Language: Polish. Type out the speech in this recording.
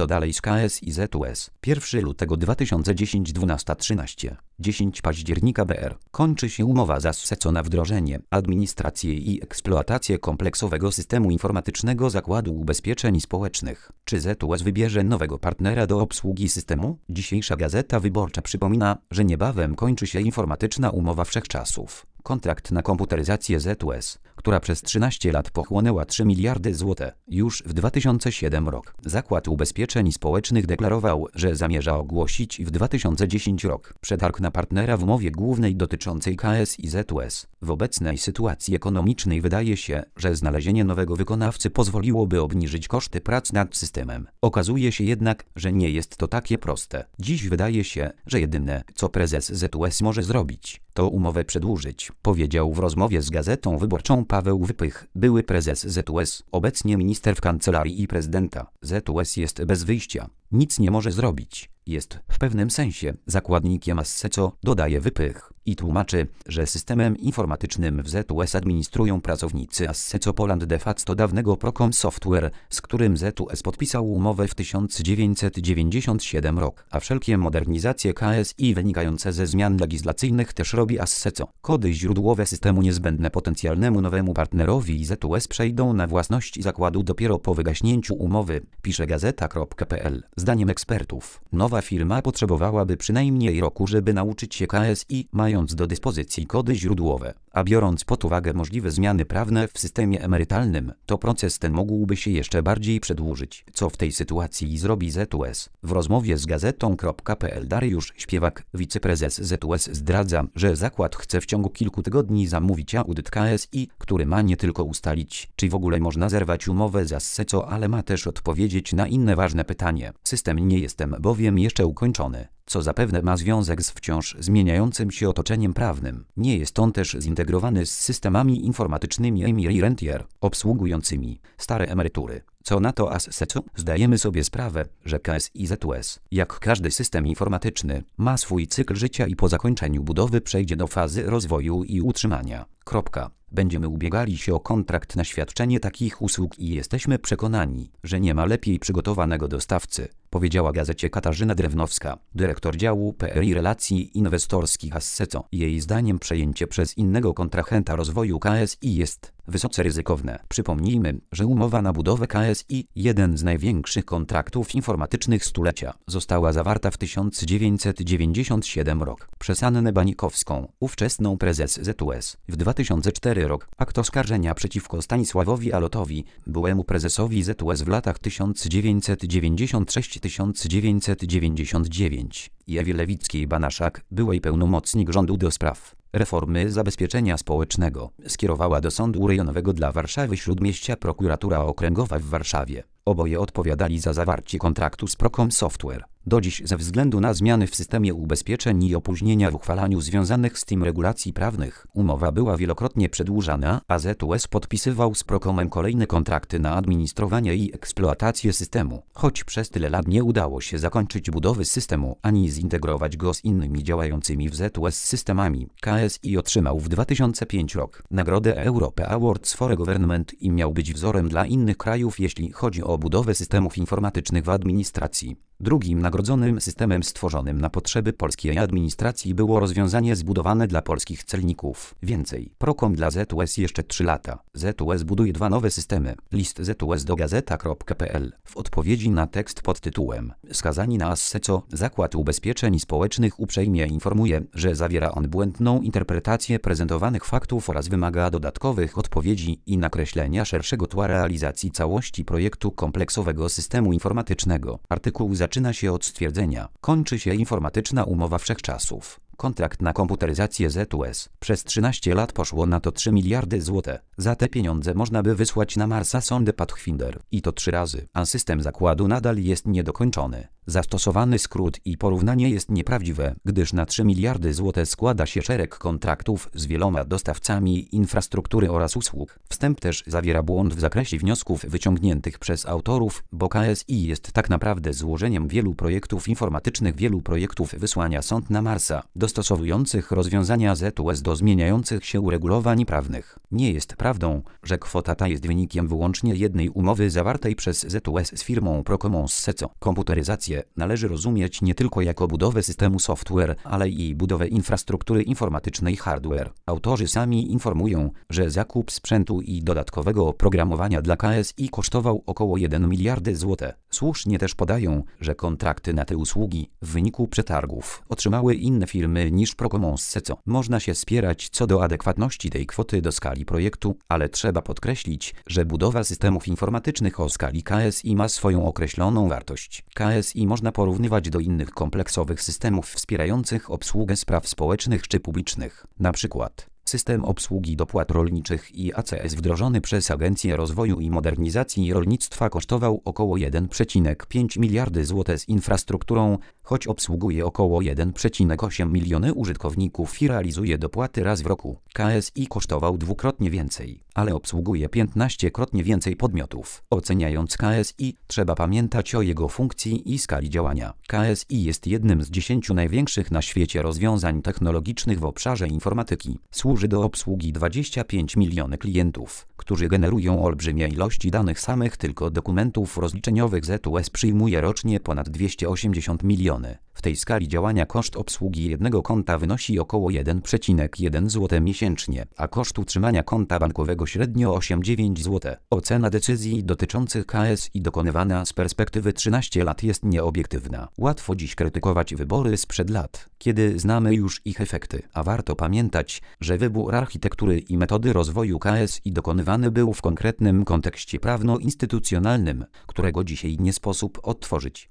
Co dalej z KS i ZUS? 1 lutego 2010 12:13. 10 października BR. Kończy się umowa z ASSECO na wdrożenie, administrację i eksploatację kompleksowego systemu informatycznego Zakładu Ubezpieczeń Społecznych. Czy ZUS wybierze nowego partnera do obsługi systemu? Dzisiejsza Gazeta Wyborcza przypomina, że niebawem kończy się informatyczna umowa wszechczasów. Kontrakt na komputeryzację ZUS, która przez 13 lat pochłonęła 3 miliardy złotych. Już w 2007 rok Zakład Ubezpieczeń Społecznych deklarował, że zamierza ogłosić w 2010 rok przetarg na partnera w umowie głównej dotyczącej KS i ZUS. W obecnej sytuacji ekonomicznej wydaje się, że znalezienie nowego wykonawcy pozwoliłoby obniżyć koszty prac nad systemem. Okazuje się jednak, że nie jest to takie proste. Dziś wydaje się, że jedyne, co prezes ZUS może zrobić, to umowę przedłużyć, powiedział w rozmowie z Gazetą Wyborczą Paweł Wypych, były prezes ZUS, obecnie minister w Kancelarii Prezydenta. ZUS jest bez wyjścia, nic nie może zrobić. Jest w pewnym sensie zakładnikiem ASSECO, dodaje Wypych i tłumaczy, że systemem informatycznym w ZUS administrują pracownicy ASSECO Poland de facto dawnego Procom Software, z którym ZUS podpisał umowę w 1997 rok, a wszelkie modernizacje KSI wynikające ze zmian legislacyjnych też robi ASSECO. Kody źródłowe systemu niezbędne potencjalnemu nowemu partnerowi ZUS przejdą na własność zakładu dopiero po wygaśnięciu umowy, pisze gazeta.pl. Zdaniem ekspertów, nowa firma potrzebowałaby przynajmniej roku, żeby nauczyć się KSI, mając do dyspozycji kody źródłowe, a biorąc pod uwagę możliwe zmiany prawne w systemie emerytalnym, to proces ten mógłby się jeszcze bardziej przedłużyć. Co w tej sytuacji zrobi ZUS? W rozmowie z gazetą.pl Dariusz Śpiewak, wiceprezes ZUS, zdradza, że zakład chce w ciągu kilku tygodni zamówić audyt KSI, który ma nie tylko ustalić, czy w ogóle można zerwać umowę z ASSECO, ale ma też odpowiedzieć na inne ważne pytanie. System nie jest bowiem jeszcze ukończony, co zapewne ma związek z wciąż zmieniającym się otoczeniem prawnym. Nie jest on też zintegrowany z systemami informatycznymi EMIR i Rentier, obsługującymi stare emerytury. Co na to ASSECO? Zdajemy sobie sprawę, że KS i ZUS, jak każdy system informatyczny, ma swój cykl życia i po zakończeniu budowy przejdzie do fazy rozwoju i utrzymania. Będziemy ubiegali się o kontrakt na świadczenie takich usług i jesteśmy przekonani, że nie ma lepiej przygotowanego dostawcy, powiedziała gazecie Katarzyna Drewnowska, dyrektor działu PR i relacji inwestorskich ASSECO. Jej zdaniem przejęcie przez innego kontrahenta rozwoju KSI jest wysoce ryzykowne. Przypomnijmy, że umowa na budowę KSI, jeden z największych kontraktów informatycznych stulecia, została zawarta w 1997 rok przez Annę Banikowską, ówczesną prezes ZUS. W 2004 rok akt oskarżenia przeciwko Stanisławowi Alotowi, byłemu prezesowi ZUS w latach 1996-1999 i Ewie Lewickiej-Banaszak, byłej pełnomocnik rządu do spraw reformy zabezpieczenia społecznego, skierowała do Sądu Rejonowego dla Warszawy Śródmieścia prokuratura okręgowa w Warszawie. Oboje odpowiadali za zawarcie kontraktu z Procom Software. Do dziś ze względu na zmiany w systemie ubezpieczeń i opóźnienia w uchwalaniu związanych z tym regulacji prawnych, umowa była wielokrotnie przedłużana, a ZUS podpisywał z Procomem kolejne kontrakty na administrowanie i eksploatację systemu. Choć przez tyle lat nie udało się zakończyć budowy systemu, ani zintegrować go z innymi działającymi w ZUS systemami, KSI otrzymał w 2005 rok Nagrodę Europe Awards for Government i miał być wzorem dla innych krajów, jeśli chodzi o budowę systemów informatycznych w administracji. Drugim nagrodzonym systemem stworzonym na potrzeby polskiej administracji było rozwiązanie zbudowane dla polskich celników. Więcej. Procom dla ZUS jeszcze 3 lata. ZUS buduje 2 nowe systemy. List ZUS do gazeta.pl. W odpowiedzi na tekst pod tytułem Skazani na ASSECO, Zakład Ubezpieczeń Społecznych uprzejmie informuje, że zawiera on błędną interpretację prezentowanych faktów oraz wymaga dodatkowych odpowiedzi i nakreślenia szerszego tła realizacji całości projektu kompleksowego systemu informatycznego. Artykuł zaczyna się od stwierdzenia: kończy się informatyczna umowa wszechczasów. Kontrakt na komputeryzację ZUS. Przez 13 lat poszło na to 3 miliardy złotych. Za te pieniądze można by wysłać na Marsa sondę Pathfinder. I to 3 razy. A system zakładu nadal jest niedokończony. Zastosowany skrót i porównanie jest nieprawdziwe, gdyż na 3 miliardy złotych składa się szereg kontraktów z wieloma dostawcami infrastruktury oraz usług. Wstęp też zawiera błąd w zakresie wniosków wyciągniętych przez autorów, bo KSI jest tak naprawdę złożeniem wielu projektów informatycznych, wielu projektów wysłania sond na Marsa, dostosowujących rozwiązania ZUS do zmieniających się uregulowań prawnych. Nie jest prawdą, że kwota ta jest wynikiem wyłącznie jednej umowy zawartej przez ZUS z firmą Procomons Seco. Komputeryzację należy rozumieć nie tylko jako budowę systemu software, ale i budowę infrastruktury informatycznej hardware. Autorzy sami informują, że zakup sprzętu i dodatkowego oprogramowania dla KSI kosztował około 1 miliardy złotych. Słusznie też podają, że kontrakty na te usługi w wyniku przetargów otrzymały inne firmy niż Procomons Seco. Można się spierać co do adekwatności tej kwoty do skali projektu, ale trzeba podkreślić, że budowa systemów informatycznych o skali KSI ma swoją określoną wartość. KSI można porównywać do innych kompleksowych systemów wspierających obsługę spraw społecznych czy publicznych. Na przykład system obsługi dopłat rolniczych i ACS wdrożony przez Agencję Rozwoju i Modernizacji Rolnictwa kosztował około 1,5 miliardy złotych z infrastrukturą, choć obsługuje około 1,8 miliony użytkowników i realizuje dopłaty raz w roku. KSI kosztował dwukrotnie więcej, ale obsługuje 15-krotnie więcej podmiotów. Oceniając KSI, trzeba pamiętać o jego funkcji i skali działania. KSI jest jednym z 10 największych na świecie rozwiązań technologicznych w obszarze informatyki. Służy do obsługi 25 milionów klientów, którzy generują olbrzymie ilości danych. Samych tylko dokumentów rozliczeniowych ZUS przyjmuje rocznie ponad 280 milionów. W tej skali działania koszt obsługi jednego konta wynosi około 1,1 zł miesięcznie, a koszt utrzymania konta bankowego średnio 8,9 zł. Ocena decyzji dotyczących KSI dokonywana z perspektywy 13 lat jest nieobiektywna. Łatwo dziś krytykować wybory sprzed lat, kiedy znamy już ich efekty, a warto pamiętać, że wybór architektury i metody rozwoju KSI dokonywany był w konkretnym kontekście prawno-instytucjonalnym, którego dzisiaj nie sposób odtworzyć.